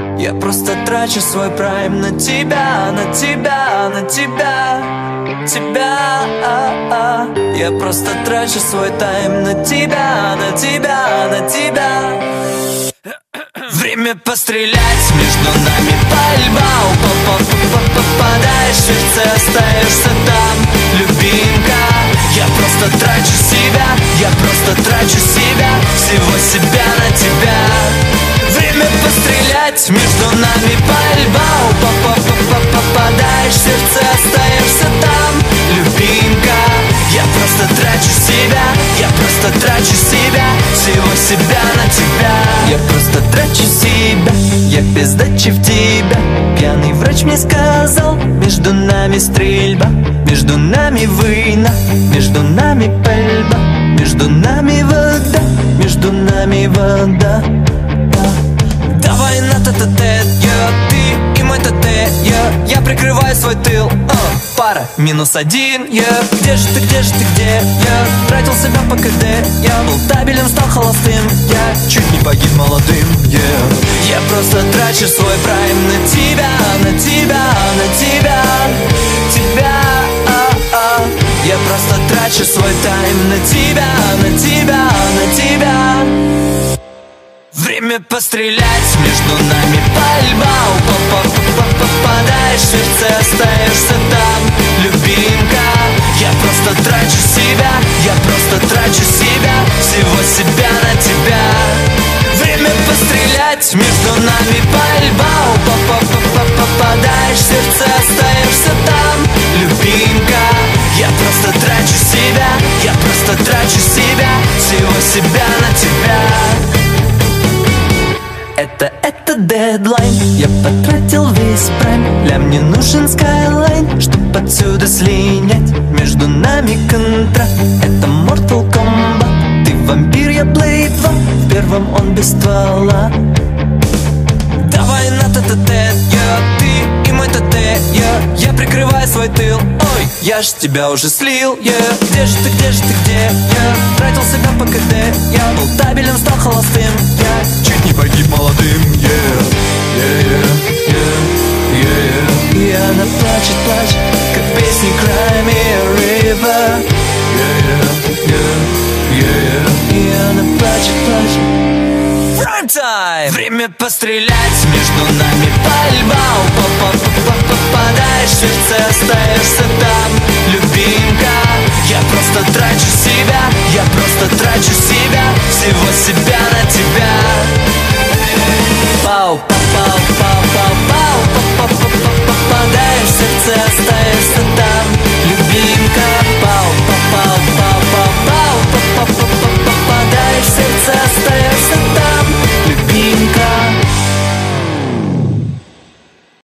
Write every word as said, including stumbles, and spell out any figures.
Я просто трачу свой прайм на тебя, на тебя, на тебя, тебя. Я просто трачу свой тайм на тебя, на тебя, на тебя. Время пострелять, между нами пальба. Попадаешь в сердце, остаешься там, любимка. Я просто трачу себя, я просто трачу себя, всего себя на тебя. Время пострелять, между нами пальба. Попадаешь в сердце, остаешься там, любимка. Я просто трачу себя, я просто трачу себя, всего себя на тебя. Я просто трачу себя, я без дачи в тебя. Пьяный врач мне сказал, между нами стрельба, между нами война, между нами пальба, между нами вода, между нами вода. Давай на тет-а-тет, я, ты и мой тет, я, я прикрываю свой тыл, uh, пара минус один, я. Где же ты, где же ты, где? Я тратил себя по КД, я был табелем, стал холостым, я чуть не погиб молодым, yeah. Я просто трачу свой прайм на тебя, на тебя, на тебя, тебя, а -а. Я просто трачу свой тайм на тебя, на тебя, на тебя. Время пострелять, между нами пальба. Попадаешь в сердце, остаешься там, любимка. Я просто трачу себя, я просто трачу себя, всего себя на тебя. Время пострелять, между нами пальба. Попадаешь в сердце, остаешься там, любимка. Я просто трачу себя, я просто трачу себя, всего себя на тебя. Это, это дедлайн, я потратил весь прайм. Ля, мне нужен скайлайн, чтоб отсюда слинять. Между нами контракт, это Mortal Kombat. Ты вампир, я Blade два, в первом он без ствола. Давай на тет-а-тет, я, ты и мой тет, я, я прикрываю свой тыл, ой, я ж тебя уже слил, я. Где же ты, где же ты, где? Я тратил себя по КД, я был табелем, стал холостым, я чуть не погиб молодым, yeah, yeah, yeah, yeah, yeah, yeah. И она плачет, плачет, как песни Cry Me a River, yeah, yeah, yeah, yeah. И она плачет, плачет. Prime time! Время пострелять, между нами пальба. Попадаешь в сердце, остаешься там, любимка. Я просто трачу себя, я просто трачу себя, всего себя на тебя. Пау, пау, пау, пау.